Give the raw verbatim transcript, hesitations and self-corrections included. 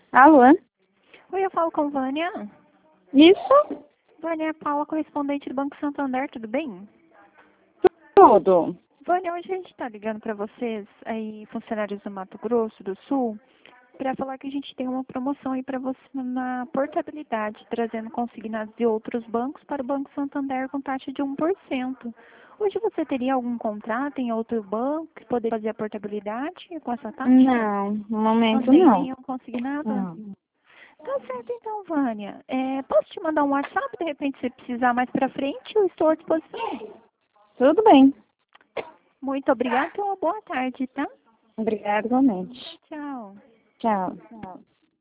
Alô? Oi, eu falo com Vânia. Isso? Vânia, Paula, correspondente do Banco Santander, tudo bem? Tudo. Vânia, hoje a gente está ligando para vocês, aí, funcionários do Mato Grosso do Sul, para falar que a gente tem uma promoção aí para você na portabilidade, trazendo consignados de outros bancos para o Banco Santander com taxa de um por cento. Hoje você teria algum contrato em outro banco que poderia fazer a portabilidade com essa taxa? Não, no Não momento tem não. nenhum consignado? Não. Tá certo então, Vânia. É, posso te mandar um WhatsApp, de repente, se precisar mais pra frente, eu estou à disposição. Tudo bem. Muito obrigada e uma boa tarde, tá? Obrigada igualmente. Tchau. Tchau. Tchau.